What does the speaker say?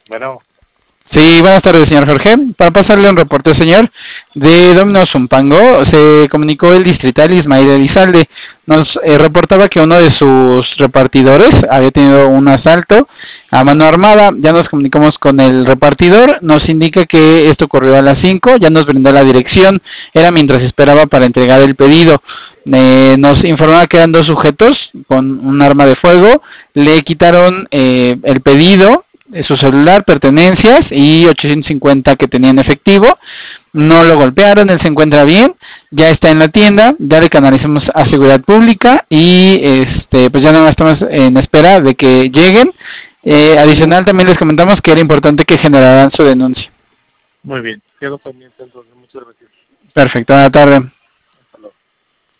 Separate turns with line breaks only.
Bueno,
Sí, buenas tardes, señor Jorge. Para pasarle un reporte, señor, de Domino's Zumpango, se comunicó el distrital Ismael Elizalde. Nos reportaba que uno de sus repartidores había tenido un asalto a mano armada. Ya nos comunicamos con el repartidor, nos indica que esto ocurrió a las 5, ya nos brindó la dirección, era mientras esperaba para entregar el pedido. Nos informaba que eran dos sujetos con un arma de fuego, le quitaron el pedido, su celular, pertenencias y 850 que tenía en efectivo. No lo golpearon, él se encuentra bien, ya está en la tienda, ya le canalizamos a seguridad pública y pues ya nada más estamos en espera de que lleguen. Adicional también les comentamos que era importante que generaran su denuncia.
muy bien. Quedo pendiente entonces. Muchas gracias.
Perfecto, buena tarde.